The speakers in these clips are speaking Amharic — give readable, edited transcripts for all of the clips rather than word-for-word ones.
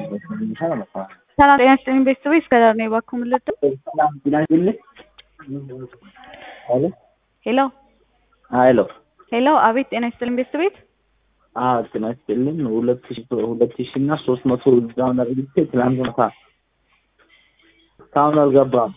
ሰላም ጤና ይስጥልኝ ቤተሰቦች እስከዳር ነው የባኩም ልጥ ሄሎ ሄሎ አቤት ጤና ይስጥልኝ ቤተሰቦች ጤና ይስጥልኝ 2000 እና 300 ዳውን አድርጌ ትላንት ማታ ታውን አልገባም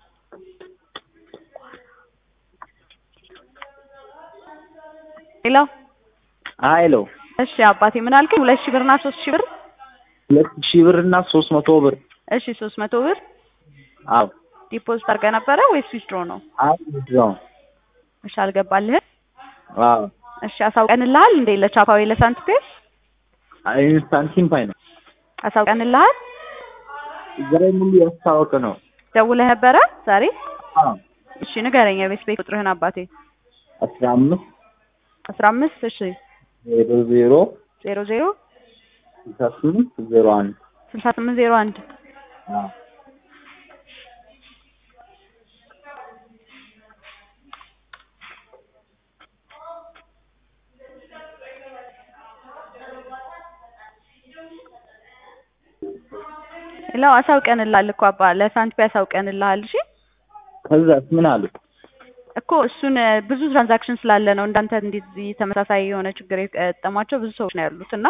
ሄሎ እሺ አባቴ ምን አልከኝ 2000 ብር እና 3000 ብር 2000 ብር እና 300 ብር እሺ 300 ብር አዎ ዲፖዚት አድርገህ ነበረ ወይስ ዊዝድሮ ነው? አዎ ዊዝድሮ እሺ አልገባልህ? አዎ እሺ አሳውቀንልሃል እንዴ ለቻፓዊ ለሳንቲፔስ? ሳንቲም ፓይ ነው አሳውቀንልሃል? ዛሬ ሙሉ ያስታወቀ ነው ደውለህ ነበረ ዛሬ? አዎ እሺ ንገረኝ የቤት ቁጥርህን አባቴ 15 እሺ 00 6801 ሄሎ አሳውቀንልሃል እኮ አባ ለሳንቲፔ አሳውቀንልሃል እሺ ከዛስ ምን አሉ እኮ እሱን ብዙ ትራንዛክሽን ስላለ ነው እንዳንተ እንደዚህ ተመሳሳይ የሆነ ችግር የገጠማቸው ብዙ ሰዎች ነው ያሉት እና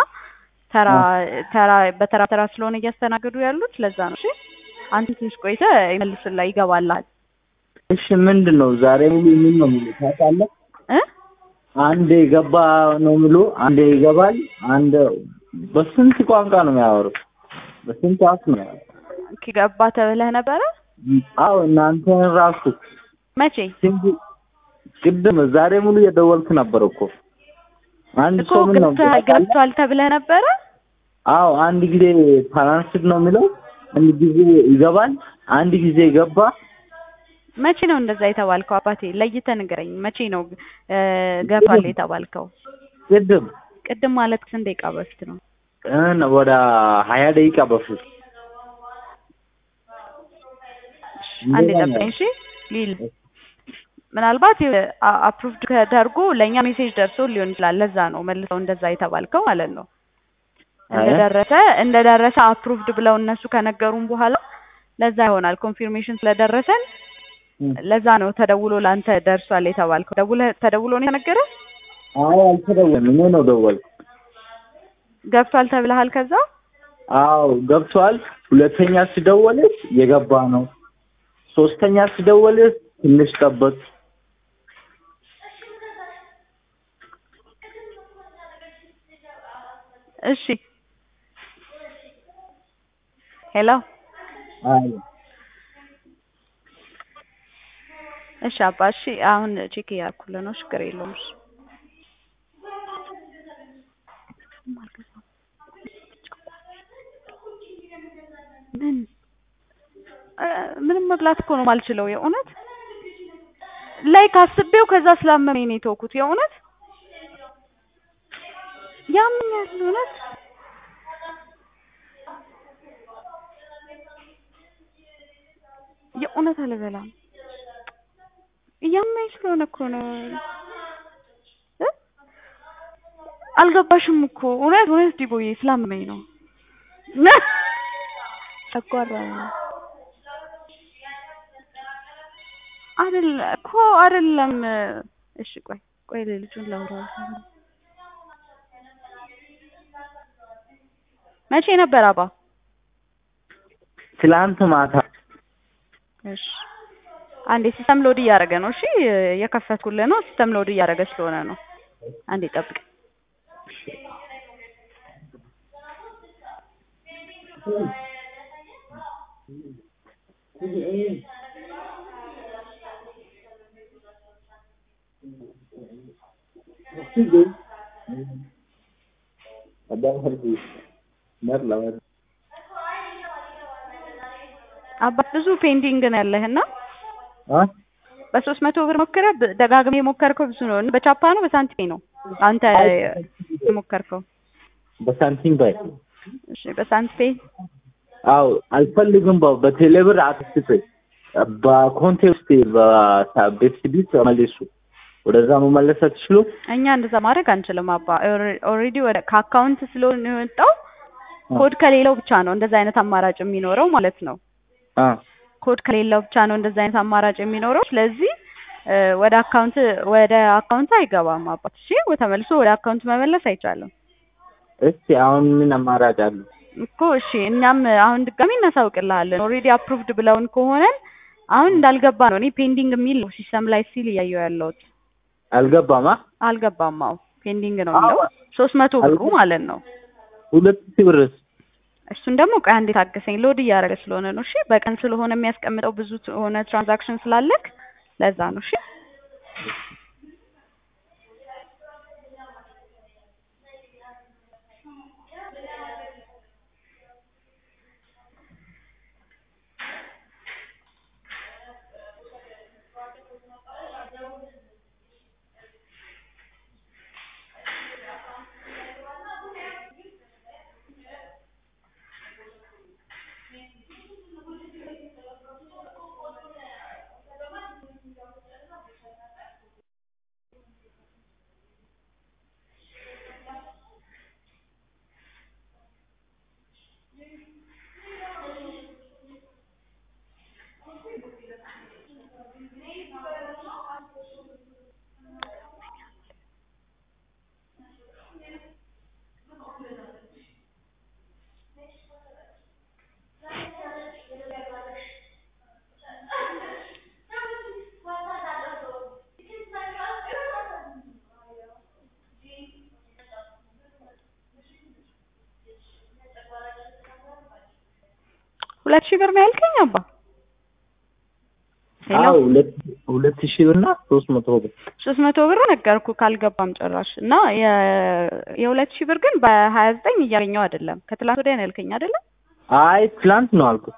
በተራ ስለሆነ እያስተናገዱ ያሉት ለዛ ነው እሺ አንተ ትንሽ ቆይተህ ይመልስልሃል ይገባልሃል እሺ ምንድነው ዛሬ ሙሉ ምን ነው ሙሉ ታውቃለህ አንዴ ገባ ነው ሙሉ አንዴ ይገባል አንድ በስንት ቋንቋ ነው የሚያወሩት በስንት አፍ ነው ገባ ተብለህ ነበረ አዎ እናንተ ራሱ መቼ ቅድም ዛሬ ሙሉ የደወልክ ነበር እኮ አንድ ሰው ምን ነው ገብቷል ተብለህ ነበረ አዎ አንድ ጊዜ ትራንስፈር ነው የሚለው አንድ ጊዜ ይገባል አንድ ጊዜ ገባ መቼ ነው እንደዛ የተባልከው አባቴ ለይተህ ንገረኝ መቼ ነው ገብቷል የተባልከው ቅድም ማለት ስንት ደቂቃ በፊት ነው ወደ 20 ደቂቃ በፊት አንዴ ጠብቀኝ እሺ ሊል ምናልባት አፕሩቭድ ተደርጎ ለኛ ሜሴጅ ደርሶ ሊሆን ይችላል ለዛ ነው መልሰው እንደዛ የተባልከው ማለት ነው እንደደረሰ አፕሩቭድ ብለው እነሱ ከነገሩን በኋላ ለዛ ይሆናል ኮንፊርሜሽን ስለደረሰን ለዛ ነው ተደውሎ ላንተ ደርሷል የተባልከው ተደውሎ ነው የተነገረ አዎ አልተደወለም እኔ ነው ደወል ገብቷል ተብለሃል ከዛ አዎ ገብቷል ሁለተኛ ሲደወልስ የገባ ነው ሶስተኛ ሲደወልስ ትንሽ ጠበቅ እሺ ሄሎ እሺ አባ እሺ አሁን ቼክ ያርኩልህ ነው ችግር የለውም እሺ ምንም መብላት እኮ ነው ማልችለው የእውነት ላይክ አስቤው ከዛ ስላመመኝ ነው የተውኩት የእውነት ያምኛል እውነት የእውነት አልበላም ያመኝ ስለሆነ እኮ ነው አልገባሽም እኮ እውነት ዲቦዬ ስላመመኝ ነው ተቋራ አይደለም እሺ ቆይ ልጁን ላውራው መቼ ነበር አባ ትላንት ማታ እሺ አንዴ ሲስተም ሎድ እያደረገ ነው እሺ የከፈትኩልህ ነው ሲስተም ሎድ እያደረገ ስለሆነ ነው አንዴ ጠብቅ አባት ብዙ ፔንዲንግ ነው ያለህና በ300 ብር ሞከረ ደጋግሜ ሞከርከው ብዙ ነው በቻፓ ነው በሳንቲም ነው አንተ ሞከርከው በሳንቲም ባይ እሺ በሳንቲም አው አልፈልግም በቴሌብር አትስጥ በኮንቴክስት በቤስቢት መልሱ ወደዛ መመለስ አትችሉ እኛ እንደዛ ማድረግ አንችልም አባ ኦሬዲ ወደ ከአካውንት ስለሆነ የወጣው ኮድ ከሌለው ብቻ ነው እንደዛ አይነት አማራጭ የሚኖረው ማለት ነው። ኮድ ከሌለው ብቻ ነው እንደዛ አይነት አማራጭ የሚኖረው። ስለዚህ ወደ አካውንት አይገባም አባት። እሺ ተመልሶ ወደ አካውንት መመለስ አይቻልም። እስቲ አሁን ምን አማራጭ አለ እኮ? እሺ እኛም አሁን ድጋሚ እናሳውቅልሃለን። ኦልሬዲ አፕሩቭድ ብለውን ከሆነ አሁን እንዳልገባ ነው። እኔ ፔንዲንግ የሚል ነው ሲስተም ላይ ሲል እያየሁ ያለሁት። አልገባም። አዎ ፔንዲንግ ነው የሚለው 300 ብሩ ማለት ነው። 2000 ብርስ? እሱን ደግሞ ቆይ አንዴ ታገሰኝ። ሎድ እያደረገ ስለሆነ ነው። እሺ በቀን ስለሆነ የሚያስቀምጠው ብዙ ሆነ ትራንዛክሽን ስላለክ ለዛ ነው። እሺ 2000 ብር ነው ያልከኝ አባ? አዎ 2000 ብርና 300 ብር 300 ብር ነገርኩ ካልገባም ጭራሽ። እና የ2000 ብር ግን በ29 እያገኘው አይደለም። ከትላንት ወዲያ ነው ያልከኝ አይደለ? አይ ትላንት ነው አልኩት።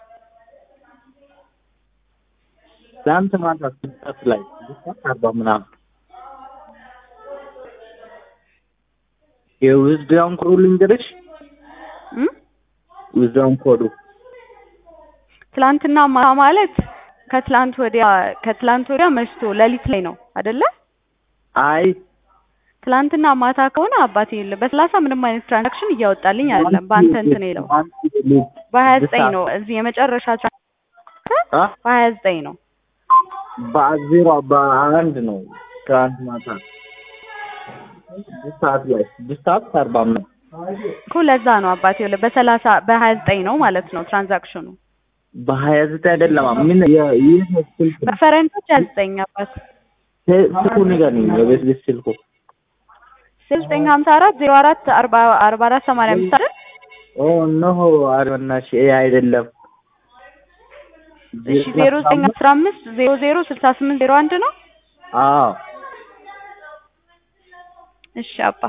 ትላንት ማታ 6 ላይ 40 ምናምን የዊዝዳውን ኮዱ ልንገርሽ። ዊዝዳውን ኮዱ ትላንትና ማለት ከትላንት ወዲያ መሽቶ ሌሊት ላይ ነው አይደለ? አይ ትላንትና ማታ ከሆነ አባቴ በ30 ምንም አይነት ትራንዛክሽን እያወጣልኝ አይደለም። በአንተ እንትን ነው በ29 ነው እዚህ የመጨረሻ በ29 ነው በ1 ነው ትላንት ማታ 6:40 ነው እኮ። ለዛ ነው አባቴ በ29 ነው ማለት ነው ትራንዛክሽኑ። በ29 አይደለም ምን ስልክ በፈረንጆች 29 አባት። ስልኩ ንገረኝ። የቤት ስልኩ 954 04 44 85 አይደል? ኖ አርበናሽ አይደለም። እሺ 0915 00 68 01 ነው። አዎ እሺ አባ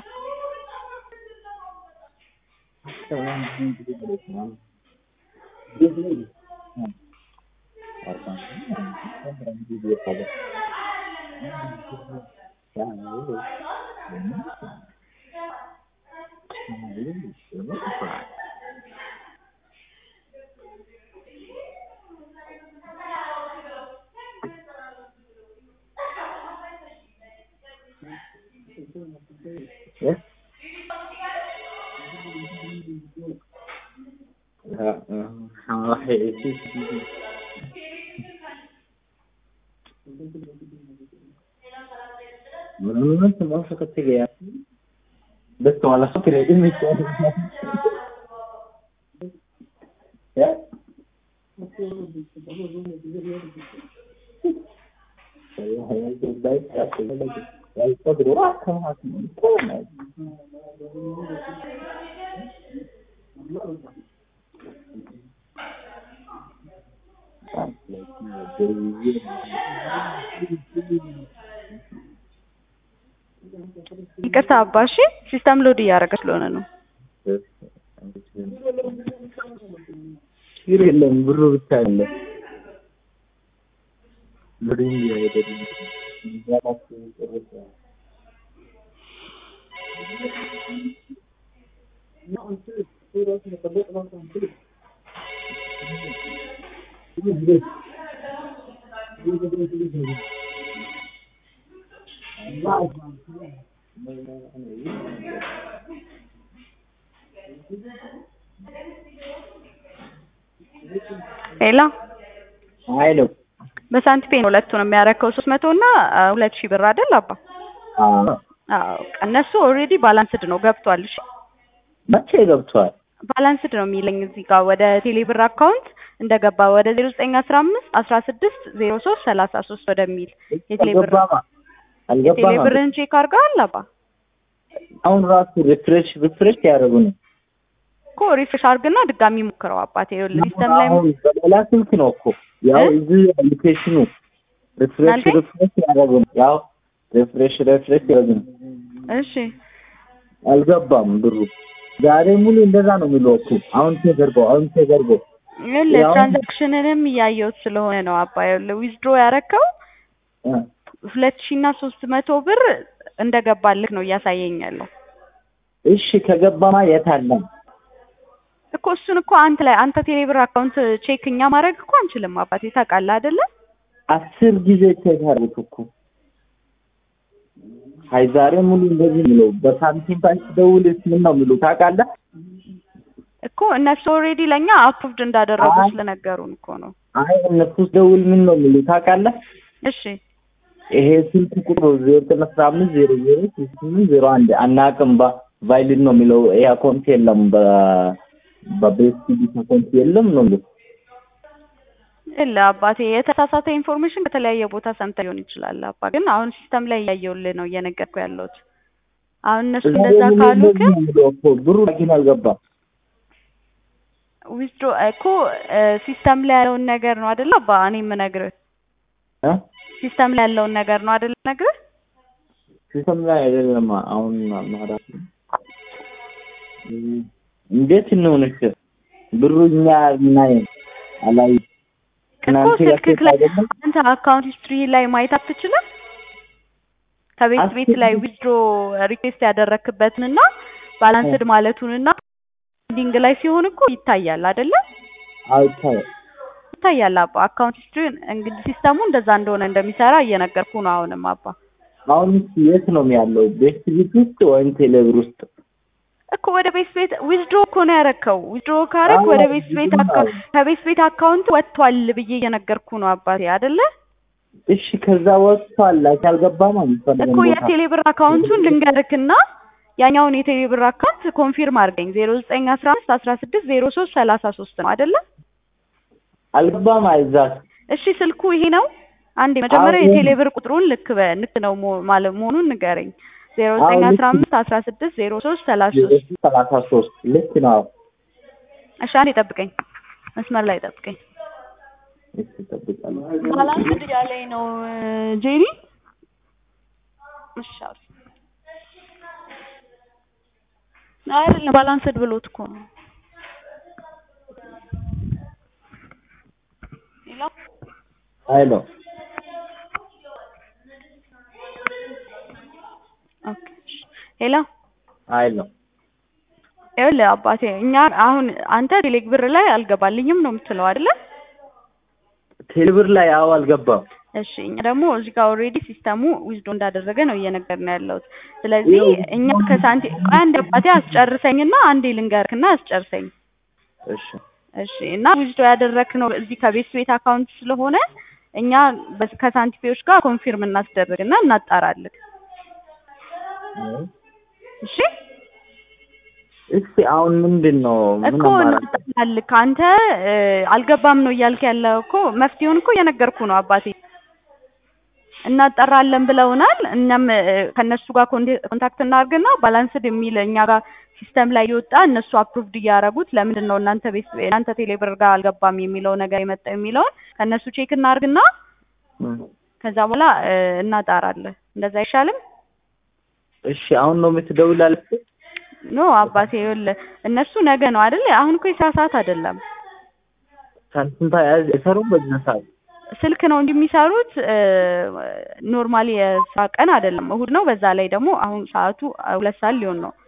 ما فكرت فيها بس على فكرة إني ይቅርታ አባሺ ሲስተም ሎድ እያደረገ ስለሆነ ነው። የለም ብሩ ብቻ አለ ሎዲንግ ያደረገ ሌላ አይሎ በሳንቲም ነው ሁለቱን የሚያረከው 300 እና 2000 ብር አይደል አባ? አዎ እነሱ ኦልሬዲ ባላንስድ ነው ገብቷል። እሺ መቼ ገብቷል? ባላንስድ ነው የሚለኝ እዚህ ጋር ወደ ቴሌብር አካውንት እንደገባ ወደ 0915 16 03 33 ወደሚል የቴሌብር የቴሌብርን ቼክ አድርገሃል አባ? አሁን ራሱ ሪፍሬሽ ያደረጉ ነው እኮ ሪፍሬሽ አድርግና ድጋሚ ሞክረው አባቴ። ይኸውልህ ሲስተም ላይ በሌላ ስልክ ነው እኮ ያው እዚህ አፕሊኬሽኑ ሪፍሬሽ ያደረጉ ነው ያው ሪፍሬሽ ያደረጉ ነው። እሺ አልገባም ብሩ ዛሬ ሙሉ እንደዛ ነው የሚለው እኮ አሁን ተደርጎ ይኸውልህ ትራንዛክሽንንም እያየሁት ስለሆነ ነው አባ። ይኸውልህ ዊዝድሮ ያረከው 2000 እና 300 ብር እንደገባልህ ነው እያሳየኝ ያለው። እሺ ከገባማ የት አለ እኮ እሱን እኮ አንተ ቴሌብር አካውንት ቼክ እኛ ማድረግ እኮ አንችልም አባቴ ታውቃለህ አይደለ? 10 ጊዜ ቼክ አድርጉት እኮ ሃይ ዛሬ ሙሉ እንደዚህ ነው በሳንቲም ባንክ ደውልስ ምን ነው የሚሉት ታውቃለህ እኮ እነሱ ኦልሬዲ ለኛ አፕሩቭድ እንዳደረጉ ስለነገሩን እኮ ነው። አይ እነሱ ደውል ምን ነው የሚሉት ታውቃለህ? እሺ ይሄ ስልክ ቁጥሩ 0915006801 አናውቅም ቫሊድ ነው የሚለው ይሄ አካውንት የለም በቤስቲቪ አካውንት የለም ነው የሚለው። እላ አባቴ የተሳሳተ ኢንፎርሜሽን ከተለያየ ቦታ ሰምተህ ሊሆን ይችላል አባ። ግን አሁን ሲስተም ላይ እያየሁልህ ነው እየነገርኩ ያለሁት። አሁን እነሱ እንደዛ ካሉ ግን ብሩ ግን አልገባም። ዊዝድሮ እኮ ሲስተም ላይ ያለውን ነገር ነው አይደል አባ? እኔ የምነግርህ ሲስተም ላይ ያለውን ነገር ነው አይደል ነግርህ? ሲስተም ላይ አይደለም አሁን ማራፍ እንዴት ነው ነሽ ብሩ እኛ ናይ አላይ እኮ ስልክህ ላይ አንተ አካውንት ሂስትሪ ላይ ማየት አትችልም? ከቤት ላይ ዊዝድሮ ሪኩዌስት ያደረክበትንና ባላንስድ ማለቱንና ዲንግ ላይ ሲሆን እኮ ይታያል አይደለ? ይታያል አባ። አካውንት ሂስትሪ እንግዲህ ሲስተሙ እንደዛ እንደሆነ እንደሚሰራ እየነገርኩ ነው አሁንም አባ። አሁን የት ነው ያለው? ቤት ውስጥ ወይም ቴሌብር ውስጥ እኮ ወደ ቤት ዊዝድሮ እኮ ነው ያረከው። ዊዝድሮ ካረክ ወደ ከቤት አካውንት ወጥቷል ብዬ እየነገርኩ ነው አባቴ አይደለ? እሺ ከዛ ወጥቷል አልገባም እኮ የቴሌብር አካውንቱን ልንገርክና ያኛውን የቴሌብር አካውንት ኮንፊርም አድርገኝ 0915 16 03 33 ነው አይደለ? አልገባም አይዛት። እሺ ስልኩ ይሄ ነው። አንዴ መጀመሪያ የቴሌብር ቁጥሩን ልክ ነው ማለት መሆኑን ንገረኝ። 0915 16 03 33 ልክ ነው። እሺ አንዴ ጠብቀኝ፣ መስመር ላይ ጠብቀኝ። እሺ ጠብቃለሁ። ባላንስድ ያለኝ ነው ጄሪ። እሺ አይደለም ባላንስድ ብሎት እኮ ነው። ሄሎ ኦኬ ሄሎ ሄሎ ይኸውልህ አባቴ እኛ አሁን አንተ ቴሌብር ላይ አልገባልኝም ነው የምትለው አይደለ? ቴሌብር ላይ አዎ አልገባም። እሺ እኛ ደግሞ እዚህ ጋር ኦልሬዲ ሲስተሙ ዊዝድሮ እንዳደረገ ነው እየነገርን ያለሁት። ስለዚህ እኛ ከሳንቲ አንድ አባቴ አስጨርሰኝና አንዴ ልንገርክና አስጨርሰኝ። እሺ እና ዊዝድሮ ያደረክነው እዚህ ከቤት አካውንት ስለሆነ እኛ ከሳንቲፔዎች ጋር ኮንፊርም እናስደርግና እናጣራለን። እሺ አሁን ምንድነው እኮ እናጣራለን። ካንተ አልገባም ነው እያልክ ያለው እኮ መፍትሄውን እኮ እየነገርኩ ነው አባቴ። እናጣራለን ብለውናል። እኛም ከነሱ ጋር ኮንታክት እናድርግና ባላንስድ የሚል እኛ ጋር ሲስተም ላይ ይወጣ እነሱ አፕሩቭድ እያደረጉት ለምንድን ነው እናንተ ቴሌብር ጋር አልገባም የሚለው ነገር የመጣው የሚለውን ከነሱ ቼክ እናድርግና ከዛ በኋላ እናጣራለን። እንደዛ አይሻልም? እሺ አሁን ነው የምትደውላለህ? ኖ አባቴ ይኸውልህ እነሱ ነገ ነው አይደል? አሁን እኮ የስራ ሰዓት አይደለም። ሳንቲም አይሰሩም በዚህ ሰዓት ስልክ ነው እንደሚሰሩት ኖርማሊ የስራ ቀን አይደለም፣ እሁድ ነው። በዛ ላይ ደግሞ አሁን ሰዓቱ 2 ሰዓት ሊሆን ነው።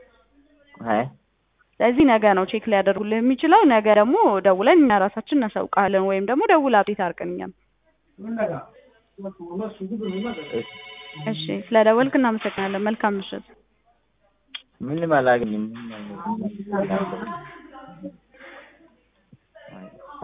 ስለዚህ ነገ ነው ቼክ ሊያደርጉልህ የሚችለው። ነገ ደግሞ ደውለን እኛ ራሳችን እናሳውቃለን ወይም ደግሞ ደውል አፕዴት አድርገን እኛም። እሺ ስለደወልክ እናመሰግናለን። መልካም ምሽት። ምንም አላገኝም።